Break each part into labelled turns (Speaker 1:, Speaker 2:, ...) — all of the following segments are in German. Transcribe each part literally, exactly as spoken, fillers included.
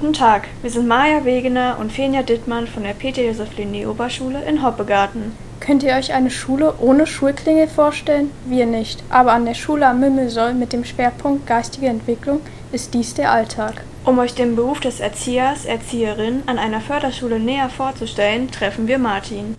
Speaker 1: Guten Tag, wir sind Maja Wegener und Fenja Dittmann von der Peter-Josef-Lini-Oberschule in Hoppegarten.
Speaker 2: Könnt ihr euch eine Schule ohne Schulklingel vorstellen? Wir nicht, aber an der Schule am Mümmelsoll mit dem Schwerpunkt geistige Entwicklung ist dies der Alltag.
Speaker 1: Um euch den Beruf des Erziehers, Erzieherin an einer Förderschule näher vorzustellen, treffen wir Martin.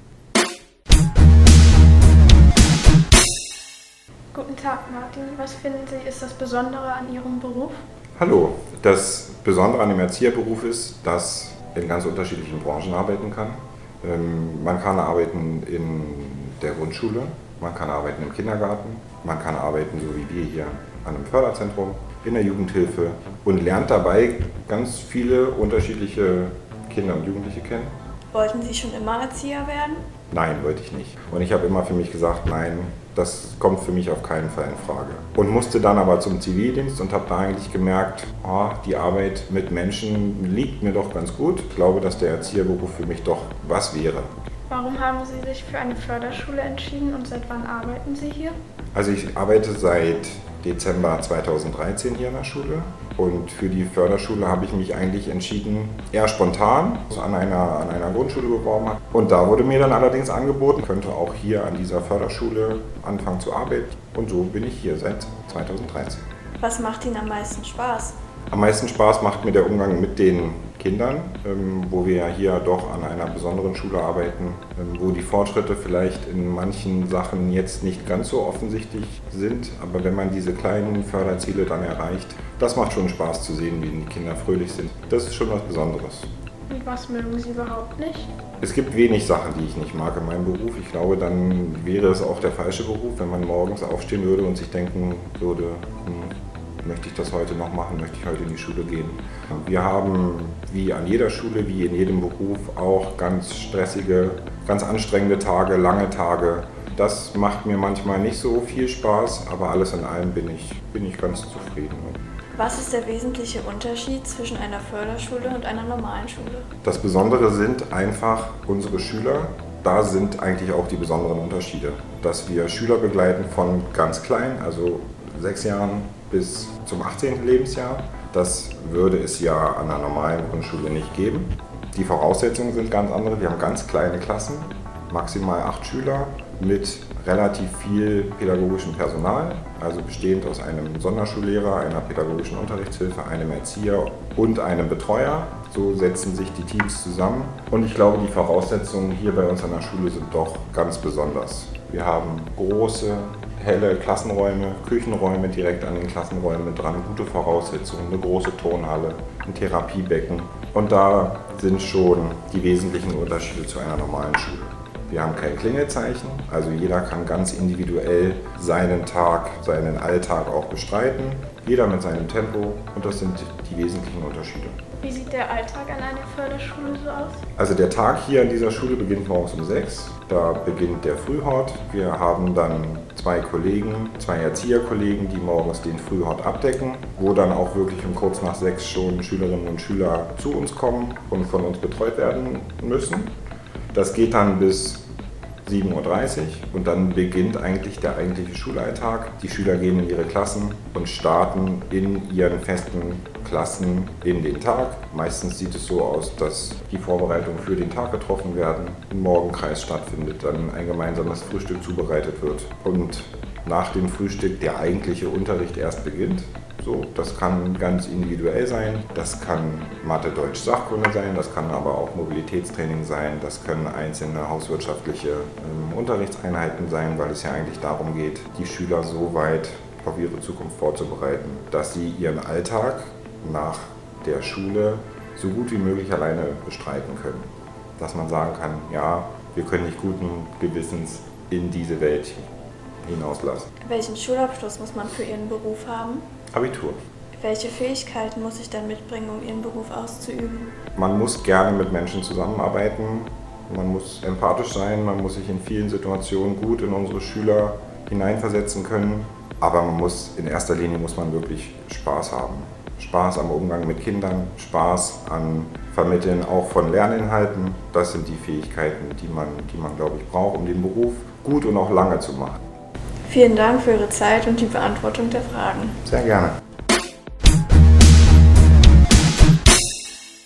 Speaker 2: Guten Tag Martin, was finden Sie ist das Besondere an Ihrem Beruf?
Speaker 3: Hallo, das Besondere an dem Erzieherberuf ist, dass er in ganz unterschiedlichen Branchen arbeiten kann. Ähm, man kann arbeiten in der Grundschule, man kann arbeiten im Kindergarten, man kann arbeiten, so wie wir hier, an einem Förderzentrum, in der Jugendhilfe und lernt dabei ganz viele unterschiedliche Kinder und Jugendliche kennen.
Speaker 1: Wollten Sie schon immer Erzieher werden?
Speaker 3: Nein, wollte ich nicht. Und ich habe immer für mich gesagt, nein, das kommt für mich auf keinen Fall in Frage. Und musste dann aber zum Zivildienst und habe da eigentlich gemerkt, oh, die Arbeit mit Menschen liegt mir doch ganz gut. Ich glaube, dass der Erzieherberuf für mich doch was wäre.
Speaker 2: Warum haben Sie sich für eine Förderschule entschieden und seit wann arbeiten Sie hier?
Speaker 3: Also ich arbeite seit Dezember zweitausenddreizehn hier an der Schule und für die Förderschule habe ich mich eigentlich entschieden, eher spontan an einer, an einer Grundschule beworben. Und da wurde mir dann allerdings angeboten, ich könnte auch hier an dieser Förderschule anfangen zu arbeiten und so bin ich hier seit zweitausenddreizehn.
Speaker 1: Was macht Ihnen am meisten Spaß?
Speaker 3: Am meisten Spaß macht mir der Umgang mit den Kindern, ähm, wo wir ja hier doch an einer besonderen Schule arbeiten, ähm, wo die Fortschritte vielleicht in manchen Sachen jetzt nicht ganz so offensichtlich sind, aber wenn man diese kleinen Förderziele dann erreicht, das macht schon Spaß zu sehen, wie die Kinder fröhlich sind. Das ist schon was Besonderes.
Speaker 2: Und was mögen Sie überhaupt nicht?
Speaker 3: Es gibt wenig Sachen, die ich nicht mag in meinem Beruf. Ich glaube, dann wäre es auch der falsche Beruf, wenn man morgens aufstehen würde und sich denken würde, hm, möchte ich das heute noch machen, möchte ich heute in die Schule gehen. Wir haben wie an jeder Schule, wie in jedem Beruf auch ganz stressige, ganz anstrengende Tage, lange Tage. Das macht mir manchmal nicht so viel Spaß, aber alles in allem bin ich, bin ich ganz zufrieden.
Speaker 1: Was ist der wesentliche Unterschied zwischen einer Förderschule und einer normalen Schule?
Speaker 3: Das Besondere sind einfach unsere Schüler. Da sind eigentlich auch die besonderen Unterschiede. Dass wir Schüler begleiten von ganz klein, also sechs Jahren bis zum achtzehnten Lebensjahr. Das würde es ja an einer normalen Grundschule nicht geben. Die Voraussetzungen sind ganz andere. Wir haben ganz kleine Klassen, maximal acht Schüler mit relativ viel pädagogischem Personal, also bestehend aus einem Sonderschullehrer, einer pädagogischen Unterrichtshilfe, einem Erzieher und einem Betreuer. So setzen sich die Teams zusammen und ich glaube, die Voraussetzungen hier bei uns an der Schule sind doch ganz besonders. Wir haben große, helle Klassenräume, Küchenräume direkt an den Klassenräumen dran, gute Voraussetzungen, eine große Turnhalle, ein Therapiebecken und da sind schon die wesentlichen Unterschiede zu einer normalen Schule. Wir haben kein Klingelzeichen, also jeder kann ganz individuell seinen Tag, seinen Alltag auch bestreiten, jeder mit seinem Tempo und das sind die wesentlichen Unterschiede.
Speaker 2: Wie sieht der Alltag an einer Förderschule so aus?
Speaker 3: Also der Tag hier an dieser Schule beginnt morgens um sechs, da beginnt der Frühhort. Wir haben dann zwei Kollegen, zwei Erzieherkollegen, die morgens den Frühhort abdecken, wo dann auch wirklich um kurz nach sechs schon Schülerinnen und Schüler zu uns kommen und von uns betreut werden müssen. Das geht dann bis sieben Uhr dreißig und dann beginnt eigentlich der eigentliche Schulalltag. Die Schüler gehen in ihre Klassen und starten in ihren festen Klassen in den Tag. Meistens sieht es so aus, dass die Vorbereitungen für den Tag getroffen werden, ein Morgenkreis stattfindet, dann ein gemeinsames Frühstück zubereitet wird und nach dem Frühstück der eigentliche Unterricht erst beginnt. So, das kann ganz individuell sein, das kann Mathe, Deutsch, Sachkunde sein, das kann aber auch Mobilitätstraining sein, das können einzelne hauswirtschaftliche ähm, Unterrichtseinheiten sein, weil es ja eigentlich darum geht, die Schüler so weit auf ihre Zukunft vorzubereiten, dass sie ihren Alltag nach der Schule so gut wie möglich alleine bestreiten können. Dass man sagen kann, ja, wir können nicht guten Gewissens in diese Welt hinauslassen.
Speaker 1: Welchen Schulabschluss muss man für Ihren Beruf haben?
Speaker 3: Abitur.
Speaker 1: Welche Fähigkeiten muss ich dann mitbringen, um Ihren Beruf auszuüben?
Speaker 3: Man muss gerne mit Menschen zusammenarbeiten, man muss empathisch sein, man muss sich in vielen Situationen gut in unsere Schüler hineinversetzen können, aber man muss, in erster Linie muss man wirklich Spaß haben. Spaß am Umgang mit Kindern, Spaß an Vermitteln auch von Lerninhalten. Das sind die Fähigkeiten, die man, die man, glaube ich, braucht, um den Beruf gut und auch lange zu machen.
Speaker 1: Vielen Dank für Ihre Zeit und die Beantwortung der Fragen.
Speaker 3: Sehr gerne.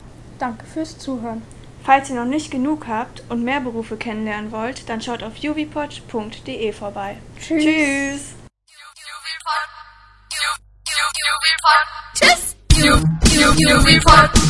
Speaker 2: Danke fürs Zuhören.
Speaker 1: Falls ihr noch nicht genug habt und mehr Berufe kennenlernen wollt, dann schaut auf juvipod punkt de vorbei.
Speaker 2: Tschüss.
Speaker 1: Tschüss.
Speaker 4: Tschüss.